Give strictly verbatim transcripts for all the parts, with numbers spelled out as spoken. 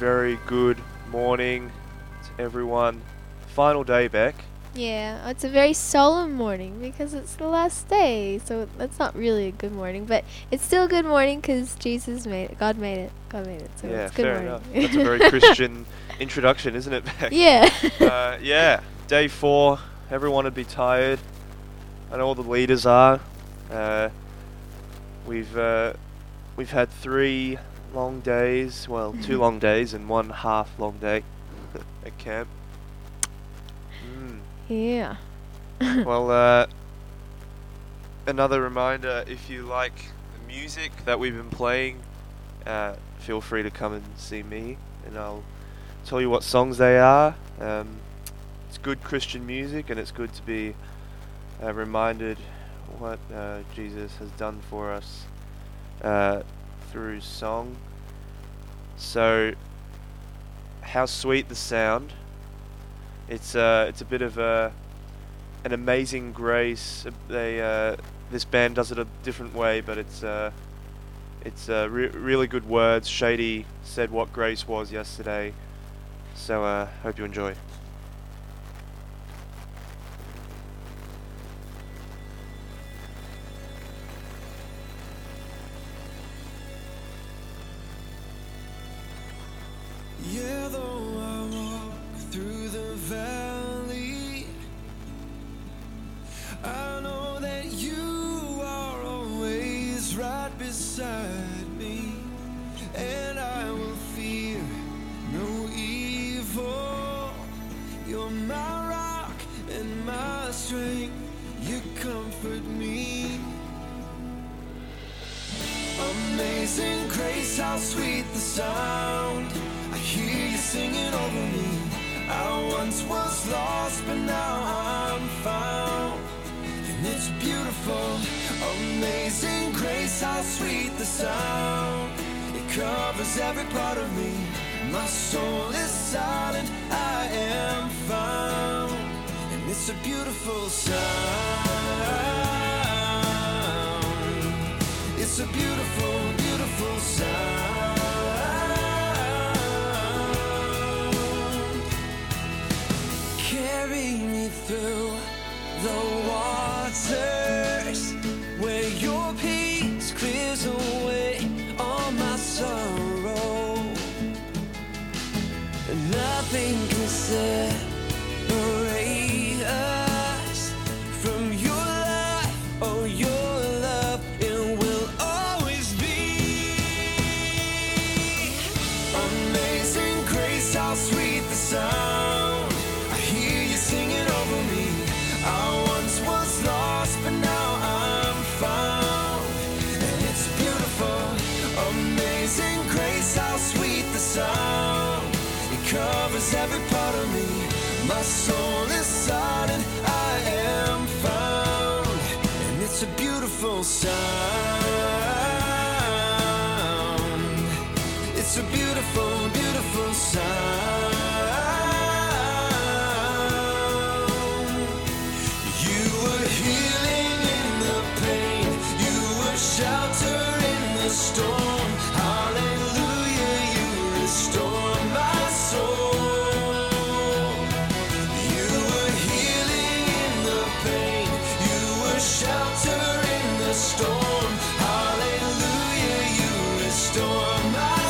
very good morning to everyone. Final day back. Yeah, it's a very solemn morning because it's the last day. So that's not really a good morning, but it's still a good morning because Jesus made it. God made it. God made it. So yeah, it's good fair morning. enough. That's a very Christian introduction, isn't it, Beck? Yeah. uh, yeah, day four. Everyone would be tired. I know all the leaders are. Uh, we've uh, we've had three long days. Well, two long days and one half long day at camp. Mm. Yeah. Well, uh, another reminder, if you like the music that we've been playing, uh, feel free to come and see me, and I'll tell you what songs they are. Um, it's good Christian music, and it's good to be uh, reminded what uh, Jesus has done for us uh, through song. So, How Sweet the Sound. It's uh, it's a bit of a an amazing grace. They uh, this band does it a different way, but it's uh, it's uh, re- really good words. Shady said what grace was yesterday, so uh, hope you enjoy. Yeah, though I walk through the valley, I know that you are always right beside me, and I will fear no evil. You're my rock and my strength, you comfort me. Amazing grace, how sweet the sound. I hear you singing over me. I once was lost, but now I'm found. And it's beautiful. Amazing grace, how sweet the sound. It covers every part of me. My soul is silent, I am found. And it's a beautiful sound. It's a beautiful, beautiful sound. Carry me through the waters where your peace clears away all my sorrow. And nothing can separate us from your life, oh your love, it will always be. Amazing grace, how sweet the sound. I hear you singing over me. I once was lost, but now I'm found. And it's beautiful. Amazing grace, how sweet the sound. It covers every part of me. My soul is silent, I am found. And it's a beautiful sound. It's a beautiful, beautiful sound. You were healing in the pain. You were shelter in the storm. Hallelujah, you restore my soul. You were healing in the pain. You were shelter in the storm. Hallelujah, you restore my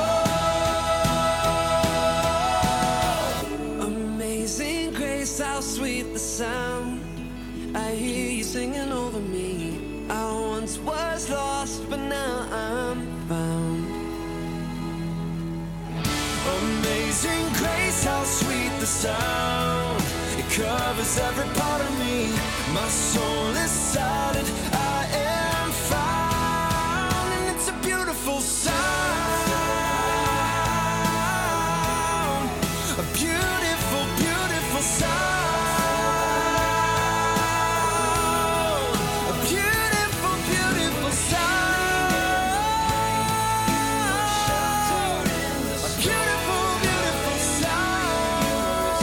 soul. Amazing grace, how sweet the sound. I hear you singing over me. I once was lost, but now I'm found. Amazing grace, how sweet the sound. It covers every part of me. My soul is silent, I am found. And it's a beautiful sound. A beautiful, beautiful sound. A beautiful, beautiful sound. A beautiful, beautiful sound.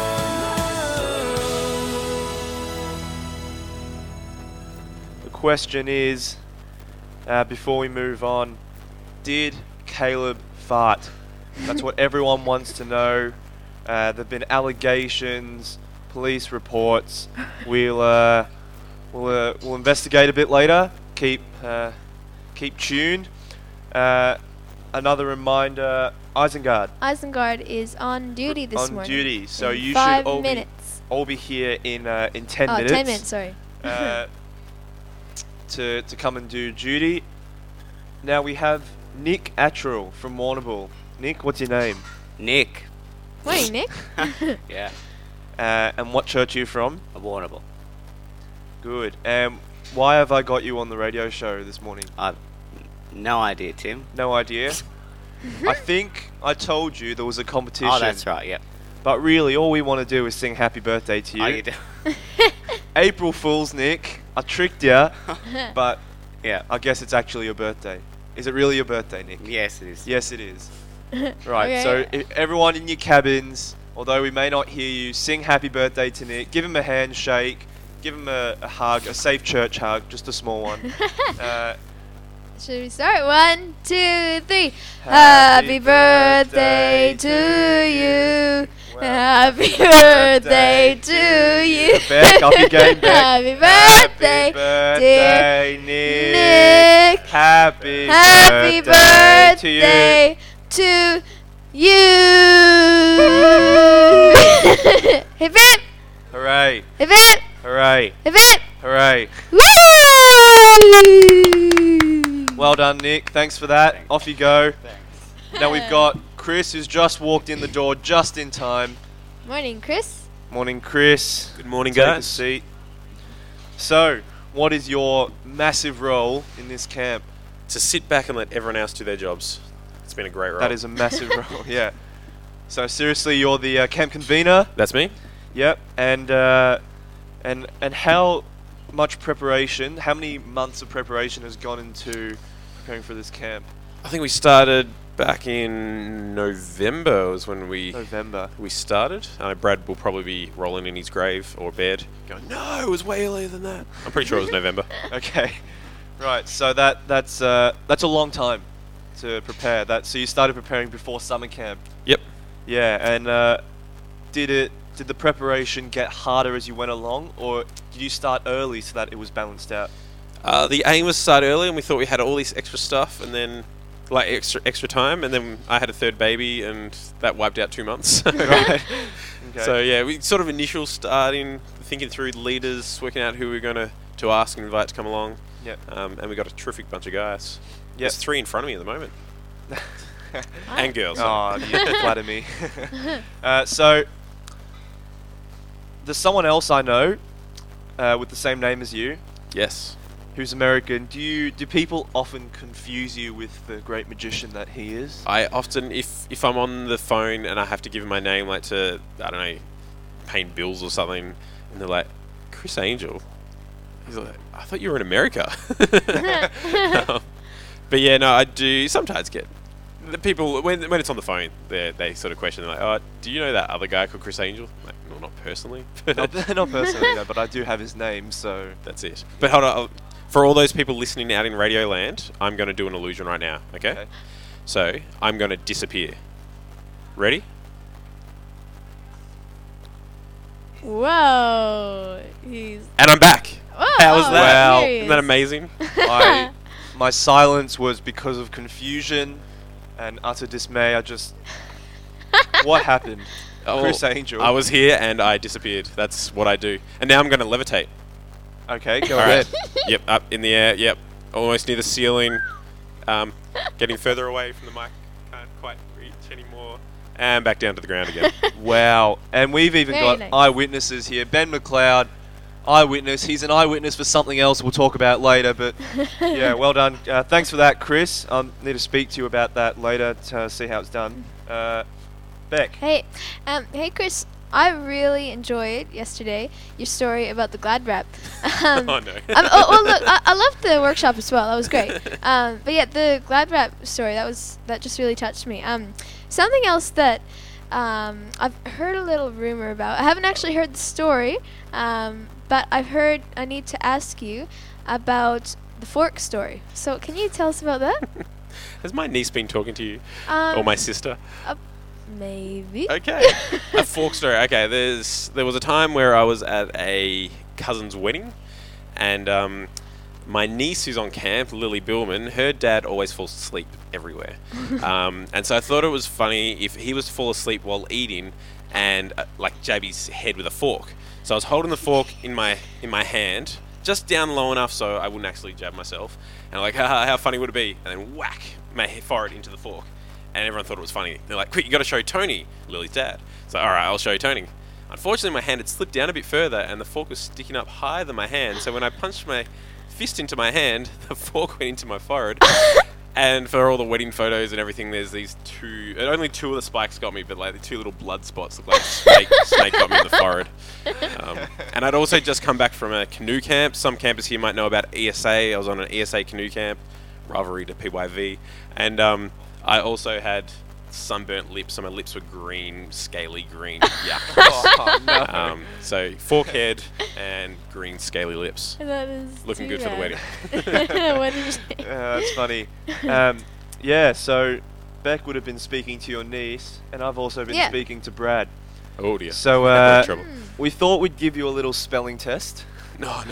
The question is, uh, before we move on, did Caleb fart? That's what everyone wants to know. Uh, there've been allegations, police reports. We'll uh, we'll uh, we'll investigate a bit later. Keep uh, keep tuned. Uh, another reminder: Isengard Isengard is on duty this on morning. duty, so in you five should all minutes. be all be here in uh, in ten oh, minutes. ten minutes, sorry. uh, to to come and do duty. Now we have Nick Attrell from Warrnambool. Nick, what's your name? Nick. Morning, Nick. Yeah, Uh, and what church are you from? a Warrnambool. Good. Um, why have I got you on the radio show this morning? I've no idea, Tim. No idea. I think I told you there was a competition. Oh, that's right. Yep. But really, all we want to do is sing happy birthday to you. Oh, you do. April Fools, Nick. I tricked you, but Yeah. I guess it's actually your birthday. Is it really your birthday, Nick? Yes, it is. Yes, it is. Right, Okay. so I everyone in your cabins, although we may not hear you, sing happy birthday to Nick. Give him a handshake. Give him a, a hug, a safe church hug, just a small one. uh, Should we start? One, two, three. Happy birthday to you. Well, Happy birthday to you. Beck, up your game, Beck. Happy birthday, Happy birthday, Nick. Nick. Happy, Happy birthday, birthday to you. Hip hip, to you. Hooray, hip hip, hooray, hip hip. hooray. Woo! Well done, Nick. Thanks for that. Thanks. Off you go. Thanks. Now we've got Chris, who's just walked in the door just in time. Morning, Chris. Morning, Chris. Good morning, Take a guys. seat. So, what is your massive role in this camp? To sit back and let everyone else do their jobs. It's been a great role. That is a massive role, yeah. So seriously, you're the uh, camp convener. That's me. Yep. And uh, and and how much preparation? How many months of preparation has gone into preparing for this camp? I think we started back in November was when we November. we started. I know Brad will probably be rolling in his grave or bed going, no, it was way earlier than that. I'm pretty sure it was November. Okay. Right. So that that's uh, that's a long time to prepare. That so you started preparing before summer camp. Yep. Yeah. And uh, did it? Did the preparation get harder as you went along, or did you start early so that it was balanced out? Uh, the aim was to start early, and we thought we had all this extra stuff, and then like extra extra time, and then I had a third baby, and that wiped out two months. Right. Okay. So yeah, we sort of initial starting thinking through leaders, working out who we were going to to ask and invite to come along. Yep. Um, and we got a terrific bunch of guys. Yep. There's three in front of me at the moment, and girls. Oh, you flatter me. uh, so, there's someone else I know uh, with the same name as you, Yes. who's American. Do you do people often confuse you with the great magician that he is? I often, if if I'm on the phone and I have to give my name, like to I don't know, paying bills or something, and they're like, Chris Angel. He's like, I thought you were in America. Um, but yeah, no, I do sometimes get the people when when it's on the phone, they they sort of question like, oh, do you know that other guy called Chris Angel? I'm like, no, not personally. not, not personally, no, but I do have his name, so That's it. But hold on, I'll- for all those people listening out in Radio Land, I'm going to do an illusion right now. Okay. Okay. So I'm going to disappear. Ready? Whoa. He's. And I'm back. Whoa, How was oh, that? Wow. here he Isn't that is. amazing? I, my silence was because of confusion and utter dismay. I just, what happened? Oh, Chris Angel. I was here and I disappeared. That's what I do. And now I'm going to levitate. Okay, go All ahead. right. Yep, up in the air. Yep, almost near the ceiling. Um, getting further away from the mic. Can't quite reach anymore. And back down to the ground again. Wow. And we've even Very got nice. eyewitnesses here. Ben McLeod, eyewitness. He's an eyewitness for something else we'll talk about later. But yeah, well done. Uh, thanks for that, Chris. I will need to speak to you about that later to see how it's done. Uh, Beck. Hey, um, hey, Chris. I really enjoyed yesterday your story about the Glad Wrap. Um, Oh, no. um, oh, well, look, I, I loved the workshop as well. That was great. Um, but yeah, the Glad Wrap story that was that just really touched me. Um, something else that um, I've heard a little rumor about. I haven't actually heard the story, um, but I've heard. I need to ask you about the fork story. So can you tell us about that? Has my niece been talking to you? Um, Or my sister? Maybe. Okay. A fork story. Okay, there's there was a time where I was at a cousin's wedding, and um, my niece who's on camp, Lily Billman, her dad always falls asleep everywhere. um, and so I thought it was funny if he was to fall asleep while eating and uh, like jab his head with a fork. So I was holding the fork in my in my hand, just down low enough so I wouldn't actually jab myself. And I'm like, haha, how funny would it be? And then whack, my he- forehead into the fork. And everyone thought it was funny. They're like, quick, you got to show Tony, Lily's dad. So, all right, I'll show you Tony. Unfortunately, my hand had slipped down a bit further, and the fork was sticking up higher than my hand. So when I punched my fist into my hand, the fork went into my forehead. And for all the wedding photos and everything, there's these two. And only two of the spikes got me, but like the two little blood spots look like snake. Snake got me in the forehead. Um, and I'd also just come back from a canoe camp. Some campers here might know about E S A. I was on an E S A canoe camp, rivalry to P Y V, and um, I also had sunburnt lips, so my lips were green, scaly green. Yuck. Oh, no. Um, so fork head and green scaly lips. That is Looking too good for the wedding. bad. Wedding shake. Uh, that's funny. Um, yeah, so Beck would have been speaking to your niece, and I've also been Yeah. speaking to Brad. Oh dear. So We're in uh, trouble. we thought we'd give you a little spelling test. No,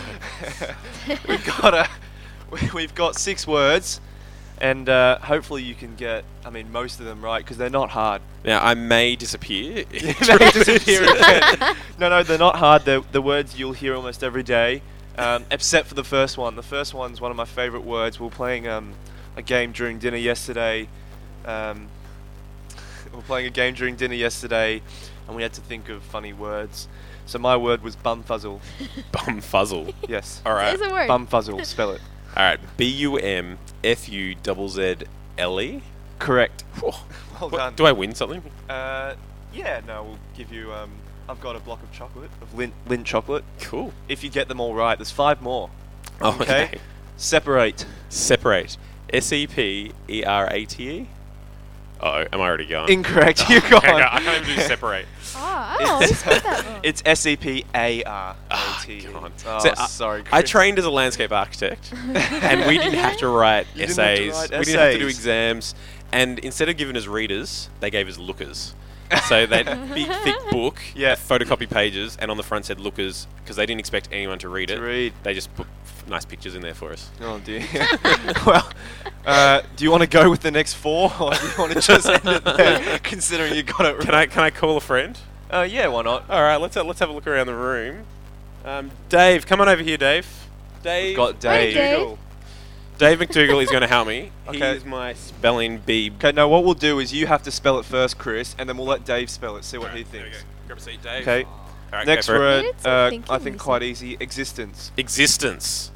no. we've got a, we- we've got six words, and uh, hopefully you can get, I mean, most of them right because they're not hard. Now I may disappear. They may disappear again. No, no, they're not hard. They're the words you'll hear almost every day, um, except for the first one. The first one's one of my favourite words. We were playing um, a game during dinner yesterday. Um, we were playing a game during dinner yesterday, and we had to think of funny words. So my word was bumfuzzle. Bum fuzzle. Yes. All right. It's a word. Bumfuzzle. Spell it. All right. B U M F U Z Z L E. Correct. Whew. Well What- done. Do I win something? Uh, yeah. No, we'll give you. Um, I've got a block of chocolate, of lint, lint chocolate. Cool. If you get them all right, there's five more. Oh, Okay. okay. Separate. Separate. S E P E R A T E. Uh oh, am I already going? Incorrect. You're Okay, gone. okay, I can't even do separate. Oh, I always get that wrong. It's S E P A R A Ah, T E. God. Oh, So, I- sorry. I Chris. trained as a landscape architect, and we didn't have to write You didn't have to essays. write we didn't have to do essays. exams, and instead of giving us readers, they gave us lookers. So that big thick book, Yeah. photocopy pages, and on the front said lookers because they didn't expect anyone to read To it. read. They just put f- nice pictures in there for us. Oh dear. Well, uh, do you want to go with the next four, or do you want to just end it there, considering you got it right? Can I can I call a friend? Uh, yeah, why not? All right, let's have, let's have a look around the room. Um, Dave, come on over here, Dave. Dave. Got Hey, Dave. Dave. Dave McDougall is going to help me. Okay. He's my spelling bee. Okay, now what we'll do is you have to spell it first, Chris, and then we'll let Dave spell it. See what he Alright, there we thinks. go. Grab a seat, Dave. Okay. All right, Next go for it. word, Minutes of uh, thinking, I think you quite said. easy. Existence. Existence.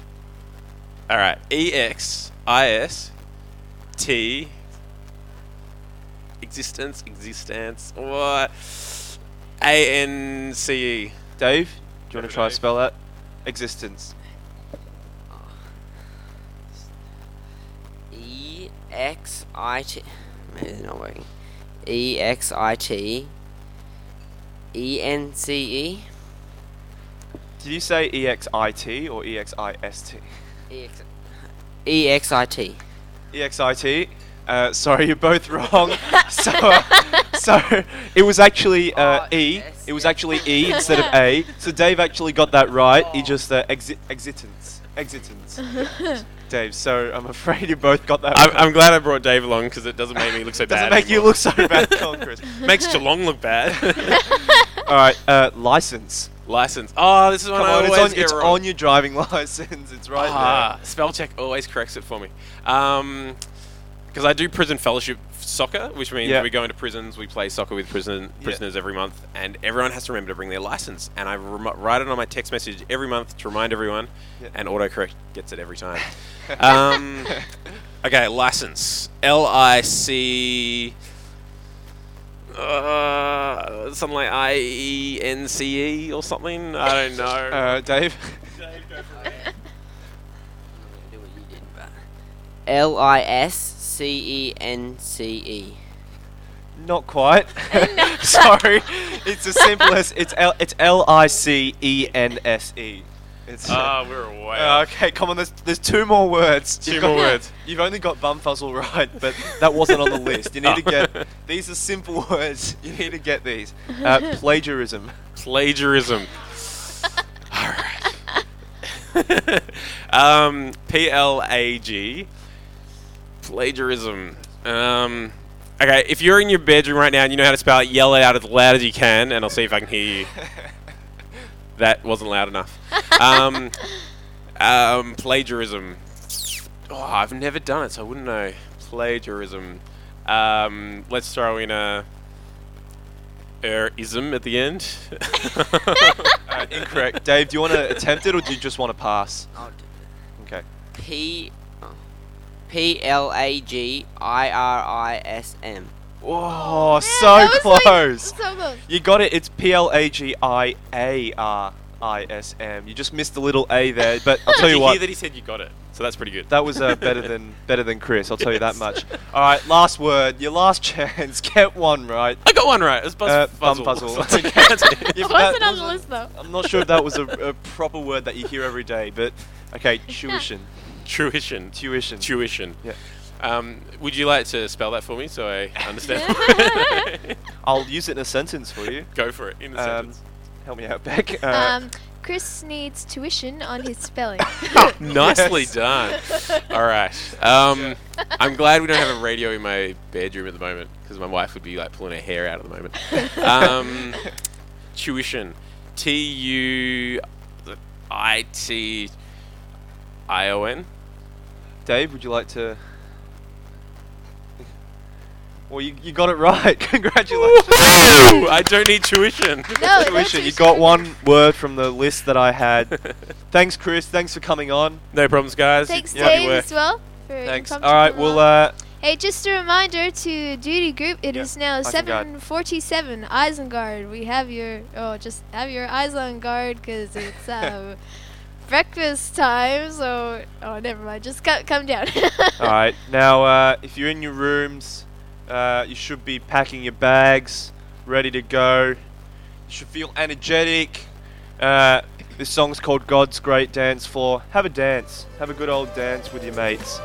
All right. E X I S T. Existence. Existence. What? A N C E. Dave, do you want Go to for try to Dave. spell that? Existence. E X I T. Maybe it's not working. E X I T. E N C E. Did you say E X I T or E X I S T? E X. E X I T. E X I T. Uh, sorry, you're both wrong. so, uh, so it was actually uh, Oh, E. yes, It was yeah. actually E instead of A. So Dave actually got that right. He just uh, exi- exitance, exitance. Dave. So I'm afraid you both got that. I'm, right. I'm glad I brought Dave along because it doesn't make me look so Doesn't bad. make you anymore. look so bad, Come on, Chris. Makes Geelong look bad. All right, uh, license. License. Oh, this is one Come I on, it's always on, get it's wrong. on your driving license. It's right ah, spell check always corrects it for me. Um, because I do prison fellowship soccer, which means Yeah. we go into prisons, we play soccer with prison Yeah. prisoners every month, and everyone has to remember to bring their license. And I rem- write it on my text message every month to remind everyone, Yeah. and autocorrect gets it every time. um, okay, license. L I C. Uh, something like I E N C E or something. I don't know. there. Uh, Dave. Dave, go for it. I'm not gonna do what you did, but. L I S C E N C E. Not quite. Sorry. It's as simple as it's L. It's L I C E N S E. It's Ah, we were way Uh, off. okay, come on. There's there's two more words. 2 You've more got- words. You've only got bumfuzzle right, but that wasn't on the list. You need to Oh. get. These are simple words. You need to get these. Uh, plagiarism. Plagiarism. All right. um, P L A G. Plagiarism. Um, okay, if you're in your bedroom right now and you know how to spell it, yell it out as loud as you can, and I'll see if I can hear you. That wasn't loud enough. Um, um, plagiarism. Oh, I've never done it, so I wouldn't know. Plagiarism. Um, let's throw in a er ism at the end. Uh, incorrect. Dave, do you want to attempt it or do you just want to pass? I'll do it. Okay. P oh. P L A G I R I S M. Whoa, Man, so that was, like, close. so close. You got it. It's P L A G I A R I S M. You just missed the little A there, but I'll tell Did you you what. hear that he said you got it? So that's pretty good. That was uh, better than better than Chris. I'll tell you that Yes. much. All right, last word. Your last chance. Get one right. I got one right. It was buzz Uh, fuzzle. bumfuzzle. So that's it. It If wasn't that on the wasn't- list though. I'm not sure if that was a, a proper word that you hear every day, but okay, tuition. Tuition. Tuition. Tuition. Yeah. Um, would you like to spell that for me so I understand? I'll use it in a sentence for you. Go for it in a Um, sentence. Help me out, Beck. Uh, Um, Chris needs tuition on his spelling. Nicely yes. done. All right. Um, I'm glad we don't have a radio in my bedroom at the moment because my wife would be like pulling her hair out at the moment. Um, tuition. T U I T I O N. Dave, would you like to? Well, you, you got it right. Congratulations. Woo! I don't need tuition. No, no Tuition. You tuition. got one word from the list that I had. Thanks, Chris. Thanks for coming on. No problems, guys. Thanks, You- happy Dave, work. as well. For Thanks. impromptu All right. come Well, along. uh, Hey, just a reminder to duty group. It is Yeah, now eyes on guard. seven forty-seven. Eyes on guard. We have your oh, just have your eyes on guard because it's uh, breakfast time. So oh, never mind. Just co- come down. all right. Now, uh, if you're in your rooms, uh, you should be packing your bags, ready to go. You should feel energetic. Uh, this song's called God's Great Dance Floor. Have a dance. Have a good old dance with your mates.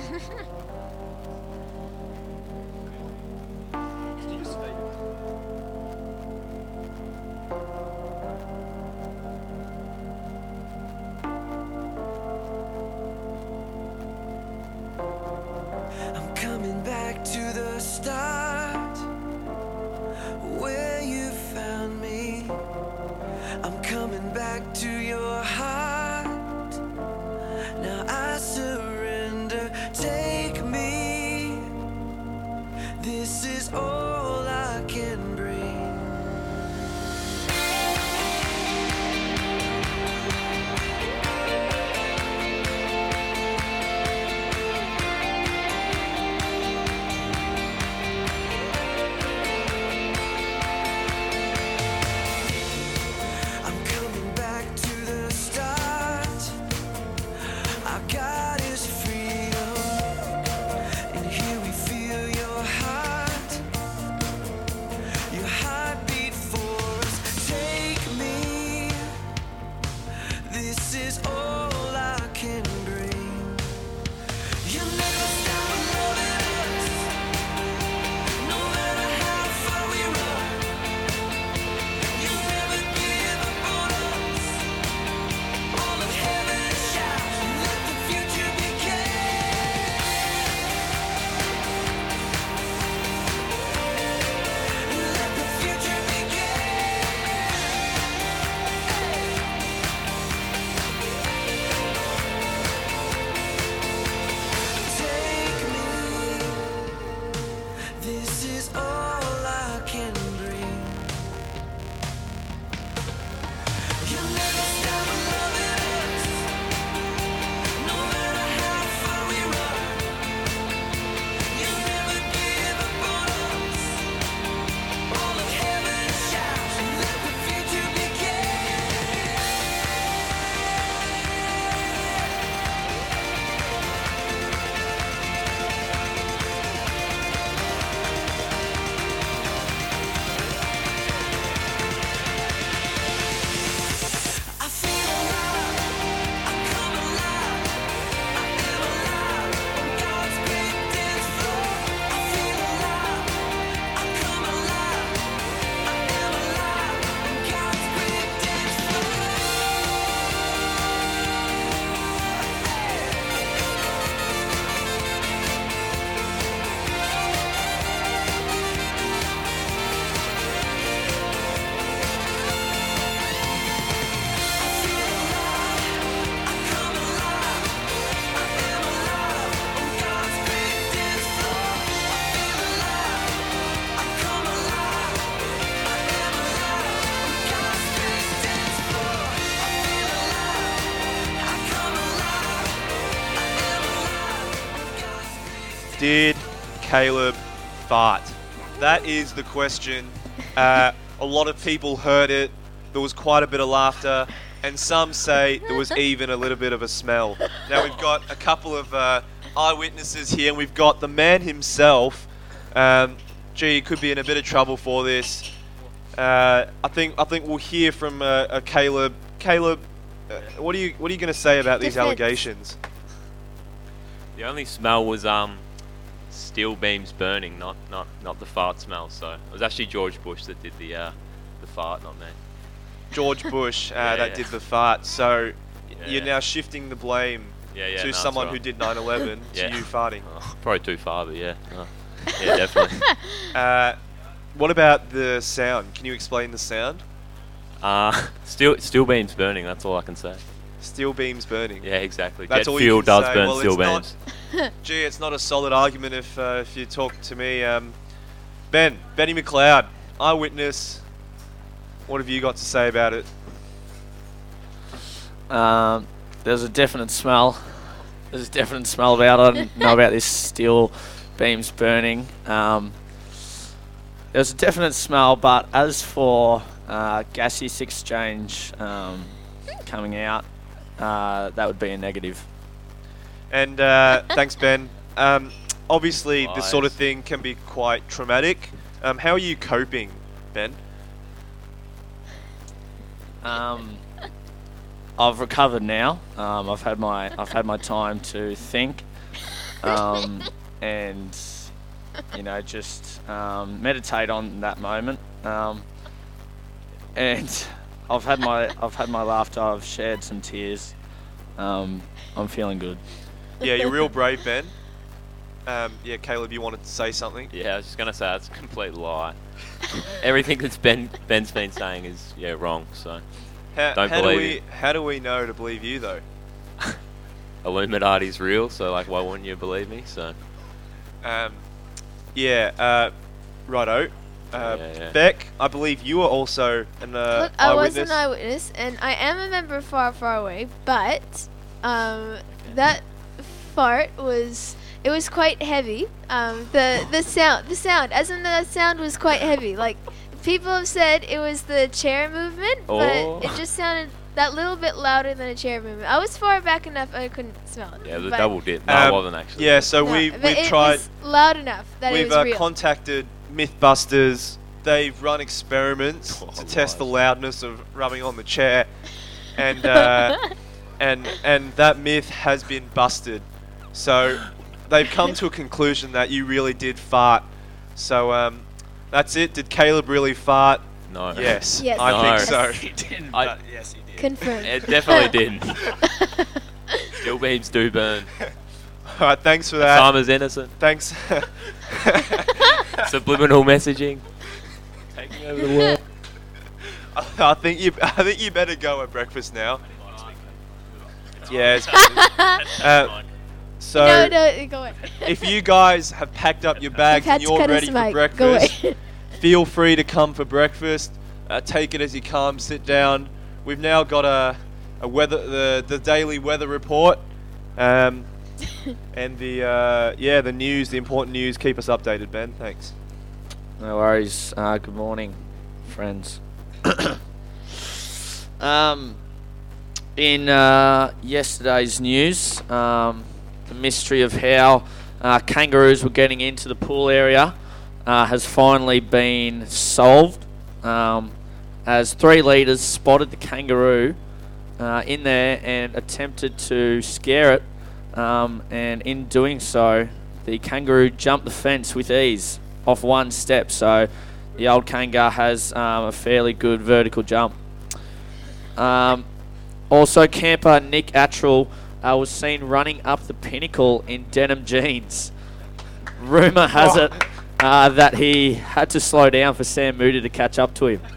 I'm coming back to the start where you found me. I'm coming back to your heart. Now I surrender. Take me. This is all I can bring. I'm coming back to the start. Our God is freedom, and here we feel your heart, your heartbeat for us. Take me. This is all I can bring. You never stop loving us, no matter how far we run. You never give up on us. All of heaven shouts, let the future begin. Let the future begin. Did Caleb fart? That is the question. Uh, a lot of people heard it. There was quite a bit of laughter. And some say there was even a little bit of a smell. Now we've got a couple of uh, eyewitnesses here, and we've got the man himself. Um, gee, he could be in a bit of trouble for this. Uh, I think I think we'll hear from uh, uh, Caleb. Caleb, uh, what are you what are you going to say about these Defense. allegations? The only smell was um, steel beams burning, not not not the fart smell. So it was actually George Bush that did the uh, the fart, not me. George Bush uh, Yeah, that yeah. did the fart. So Yeah, you're yeah. now shifting the blame Yeah, yeah. to no, it's someone who alright. did nine eleven Yeah. to you farting. Oh, probably too far, but yeah. Oh. Yeah, definitely. Uh, what about the sound? Can you explain the sound? uh, steel steel beams burning. That's all I can say. Steel beams burning. Yeah, exactly. That's Jet all fuel you can does say. burn Well, steel it's not- beams. Gee, it's not a solid argument if uh, if you talk to me. Um, Ben, Benny McLeod, eyewitness. What have you got to say about it? Um, there's a definite smell. There's a definite smell about it. I didn't know about this steel beams burning. Um, there's a definite smell, but as for uh, gaseous exchange um, coming out, uh, that would be a negative. And uh, thanks, Ben. Um, obviously, this sort of Lies. thing can be quite traumatic. Um, how are you coping, Ben? Um, I've recovered now. Um, I've had my I've had my time to think, um, and you know just um, meditate on that moment. Um, and I've had my I've had my laughter. I've shared some tears. Um, I'm feeling good. Yeah, you're real brave, Ben. Um, yeah, Caleb, you wanted to say something? Yeah, I was just gonna say that's a complete lie. Everything that's Ben Ben's been saying is yeah wrong. So How, Don't how do believe we you. how do we know to believe you though? Illuminati's real. So like, why wouldn't you believe me? So Um, yeah, uh, righto. Uh, Yeah, yeah. Beck, I believe you are also an uh, Look, I was eyewitness. an eyewitness, and I am a member far, far away. But um, that fart was it was quite heavy. Um, the the sound, the sound, as in the sound was quite heavy. Like people have said, it was the chair movement, Oh. but it just sounded that little bit louder than a chair movement. I was far back enough I couldn't smell it. yeah, the but double dip. No, I Um, wasn't actually. Yeah, so no, we but we've it tried. was loud enough that it We've was uh, real. contacted MythBusters. They've run experiments Oh, to test the lies. loudness of rubbing on the chair, and uh, and and that myth has been busted. So they've come to a conclusion that you really did fart. So um, that's it. Did Caleb really fart? No. Yes, Yes. I No. think so. He didn't. I- but yes, he did. Confirmed. It definitely didn't. Steel beams do burn. All right, thanks for that. Farmer's innocent. Thanks. Subliminal messaging. Taking over the world. I think you. I think you better go at breakfast now. Yeah. It's, uh, so no, no, go away. if you guys have packed up your bags You've had and to you're cut ready his for mic. breakfast, Go away. feel free to come for breakfast. Uh, take it as you come. Sit down. We've now got a, a weather the the daily weather report, um, and the uh, yeah the news, the important news. Keep us updated, Ben. Thanks. No worries. Uh, good morning, friends. um, in uh, yesterday's news, um, the mystery of how uh, kangaroos were getting into the pool area uh, has finally been solved. Um, as three leaders spotted the kangaroo uh, in there and attempted to scare it, um, and in doing so, the kangaroo jumped the fence with ease off one step, so the old kangaroo has um, a fairly good vertical jump. Um, also, camper Nick Attrell uh, was seen running up the pinnacle in denim jeans. Rumour has it uh, that he had to slow down for Sam Moody to catch up to him.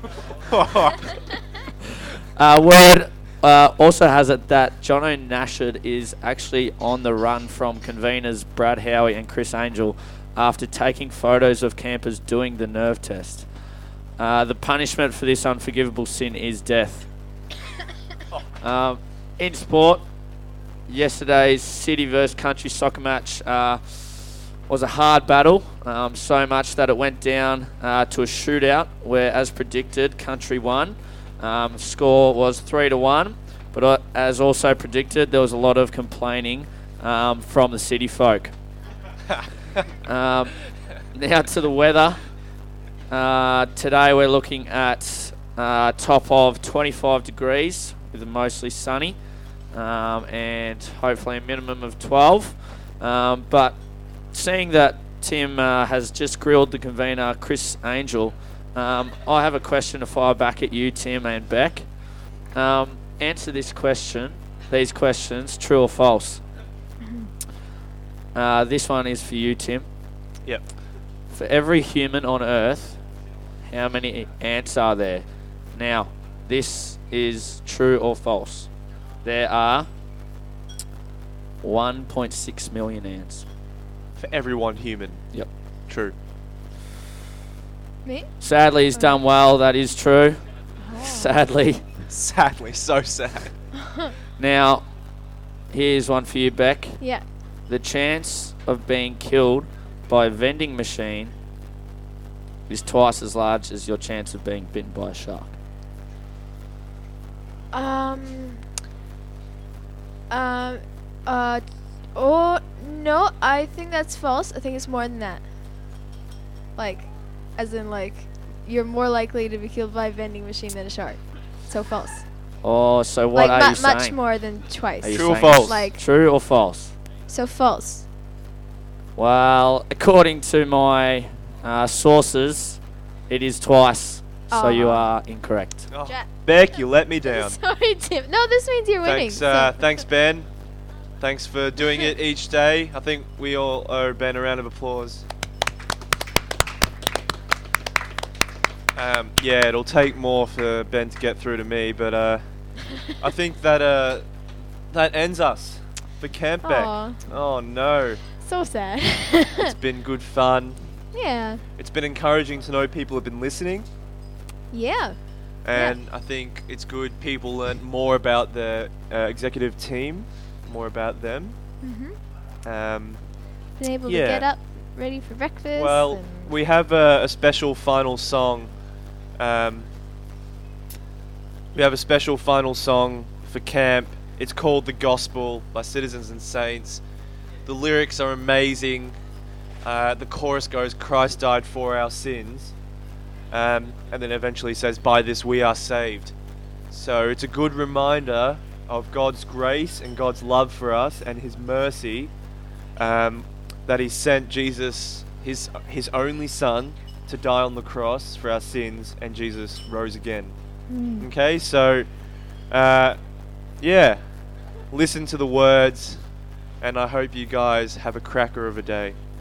Uh, word uh, also has it that Jono Nashard is actually on the run from conveners Brad Howie and Chris Angel after taking photos of campers doing the nerve test. Uh, the punishment for this unforgivable sin is death. Um, in sport, yesterday's City versus Country soccer match uh, was a hard battle, um, so much that it went down uh, to a shootout where, as predicted, Country won. Um, score was three to one, but uh, as also predicted, there was a lot of complaining um, from the city folk. um, now to the weather. Uh, today we're looking at uh, top of twenty-five degrees with a mostly sunny, um, and hopefully a minimum of twelve. Um, but seeing that Tim uh, has just grilled the convener, Chris Angel, um, I have a question to fire back at you, Tim and Beck. Um, answer this question, these questions, true or false. Uh, this one is for you, Tim. Yep. For every human on Earth, how many ants are there? Now, this is true or false. There are one point six million ants. For everyone human. Yep. True. Me? Sadly, he's done well. That is true. Oh. Sadly. Sadly, so sad. Now, here's one for you, Beck. Yeah. The chance of being killed by a vending machine is twice as large as your chance of being bitten by a shark. Um. Um. Uh. Oh no, I think that's false. I think it's more than that. Like, as in like, you're more likely to be killed by a vending machine than a shark. So false. Oh, so what like are mu- you much saying? more than twice. Are you True or saying false? Like True or false? so false. Well, according to my uh, sources, it is twice. So you Aw. are incorrect. Oh, Ja- Beck, you let me down. Sorry, Tim. No, this means you're winning. Thanks, so- uh, thanks, Ben. Thanks for doing it each day. I think we all owe Ben a round of applause. Um, yeah, it'll take more for Ben to get through to me, but uh, I think that uh, that ends us for Camp Beck. Aw, Oh no, so sad. it's been good fun. yeah. It's been encouraging to know people have been listening, Yeah. and I think it's good people learn more about the uh, executive team, more about them. Mhm. Um, Been able Yeah. to get up, ready for breakfast. Well, and we have a, a special final song. Um, we have a special final song for camp. It's called "The Gospel" by Citizens and Saints. The lyrics are amazing. Uh, the chorus goes, "Christ died for our sins," um, and then eventually says, "By this we are saved." So it's a good reminder of God's grace and God's love for us and His mercy. Um, that He sent Jesus, his his only Son, to die on the cross for our sins, and Jesus rose again. Mm. Okay, so uh, yeah, listen to the words, and I hope you guys have a cracker of a day.